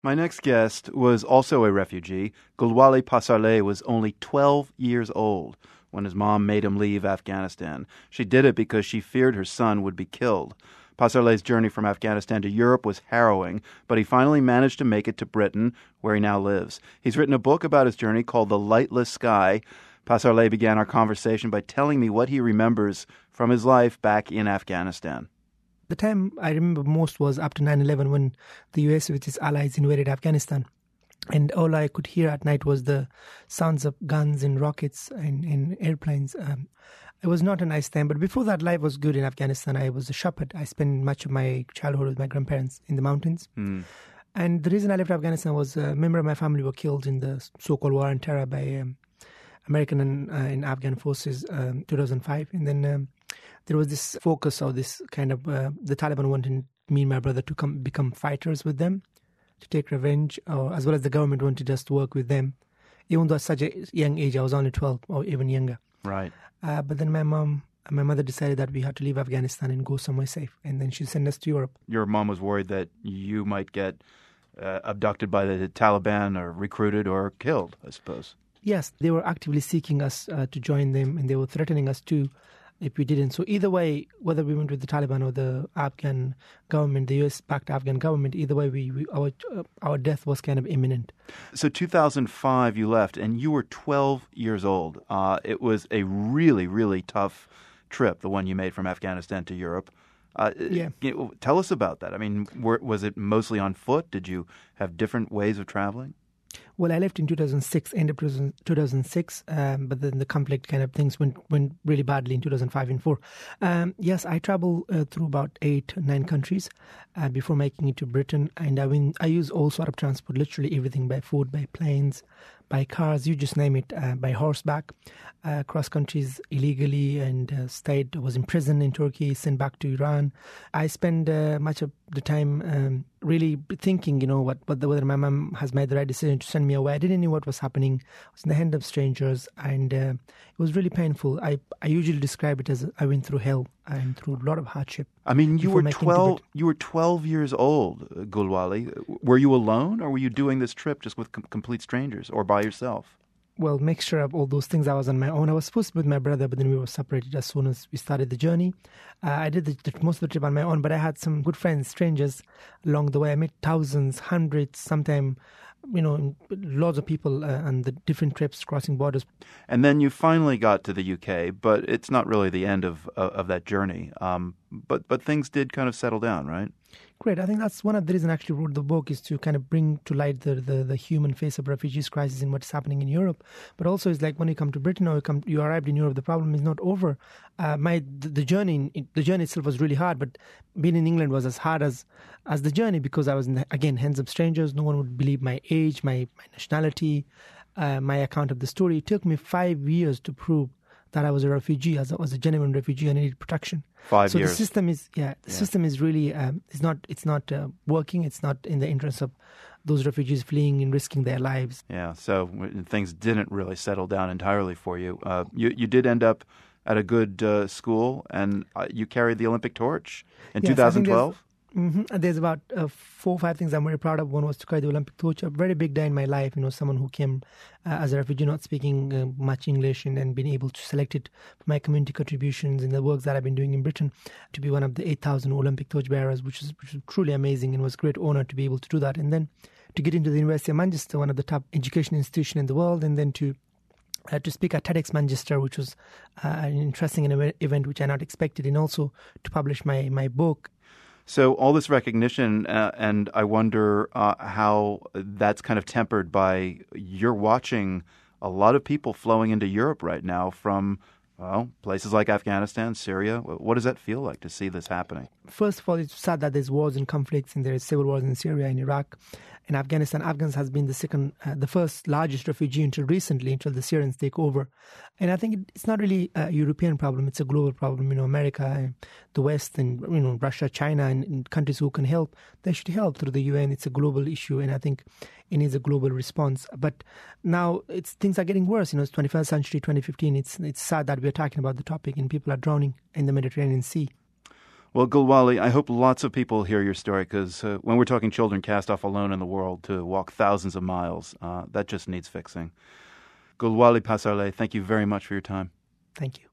My next guest was also a refugee. Gulwali Pasarle was only 12 years old when his mom made him leave Afghanistan. She did it because she feared her son would be killed. Pasarle's journey from Afghanistan to Europe was harrowing, but he finally managed to make it to Britain, where he now lives. He's written a book about his journey called The Lightless Sky. Pasarle began our conversation by telling me what he remembers from his life back in Afghanistan. The time I remember most was after 9/11 when the US with its allies invaded Afghanistan. And all I could hear at night was the sounds of guns and rockets and airplanes. It was not a nice time. But before that, life was good in Afghanistan. I was a shepherd. I spent much of my childhood with my grandparents in the mountains. And the reason I left Afghanistan was a member of my family were killed in the so-called war on terror by American and Afghan forces 2005. And then there was this focus of this kind of, the Taliban wanted me and my brother to become fighters with them, to take revenge, as well as the government wanted us to work with them. Even though at such a young age, I was only 12 or even younger. Right. But then my mother decided that we had to leave Afghanistan and go somewhere safe. And then she sent us to Europe. Your mom was worried that you might get abducted by the Taliban or recruited or killed, I suppose. Yes, they were actively seeking us to join them, and they were threatening us too if we didn't. So either way, whether we went with the Taliban or the Afghan government, the US-backed Afghan government, either way, our death was kind of imminent. So 2005, you left, and you were 12 years old. It was a really, really tough trip, the one you made from Afghanistan to Europe. Yeah. Tell us about that. I mean, was it mostly on foot? Did you have different ways of traveling? Well, I left in 2006, end of 2006, but then the conflict kind of things went really badly in 2005 and 4. Yes, I traveled through about 8-9 countries before making it to Britain, and I use all sort of transport, literally everything, by foot, by planes, by cars, you just name it, by horseback, cross countries illegally, and was imprisoned in Turkey, sent back to Iran. I spend much of the time really thinking, whether my mom has made the right decision to send me away. I didn't know what was happening. I was in the hand of strangers, and it was really painful. I usually describe it as I went through hell and through a lot of hardship. I mean, you were 12 years old, Gulwali. Were you alone, or were you doing this trip just with complete strangers or by yourself? Well, mixture of all those things. I was on my own. I was supposed to be with my brother, but then we were separated as soon as we started the journey. I did most of the trip on my own, but I had some good friends, strangers along the way. I met thousands, hundreds, sometimes, lots of people on the different trips crossing borders. And then you finally got to the UK, but it's not really the end of that journey. But things did kind of settle down, right? Great. I think that's one of the reasons I actually wrote the book, is to kind of bring to light the human face of refugees crisis and what's happening in Europe. But also, it's like when you come to Britain or you arrived in Europe, the problem is not over. The journey itself was really hard, but being in England was as hard as the journey, because I was in hands of strangers. No one would believe my age, my nationality, my account of the story. It took me 5 years to prove that I was a refugee, as I was a genuine refugee and I needed protection. 5 years. So the system is really it's not working. It's not in the interest of those refugees fleeing and risking their lives. Yeah. So things didn't really settle down entirely for you. You did end up at a good school, and you carried the Olympic torch in 2012. There's about 4 or 5 things I'm very proud of. One was to carry the Olympic torch, a very big day in my life. Someone who came as a refugee, not speaking much English, and then being able to select it for my community contributions and the works that I've been doing in Britain, to be one of the 8,000 Olympic torch bearers, which is truly amazing, and was a great honor to be able to do that. And then to get into the University of Manchester, one of the top education institutions in the world, and then to speak at TEDx Manchester, which was an interesting event which I not expected, and also to publish my book. So all this recognition, and I wonder how that's kind of tempered by you're watching a lot of people flowing into Europe right now from places like Afghanistan, Syria. What does that feel like to see this happening? First of all, it's sad that there's wars and conflicts, and there's civil wars in Syria and Iraq and Afghanistan. Afghans has been the first largest refugee until the Syrians take over. And I think it's not really a European problem. It's a global problem. America, the West, and Russia, China, and countries who can help, they should help through the UN. It's a global issue, and I think it needs a global response. But now things are getting worse. It's 21st century, 2015. It's sad that we're talking about the topic, and people are drowning in the Mediterranean Sea. Well, Gulwali, I hope lots of people hear your story because when we're talking children cast off alone in the world to walk thousands of miles, that just needs fixing. Gulwali Pasarle, thank you very much for your time. Thank you.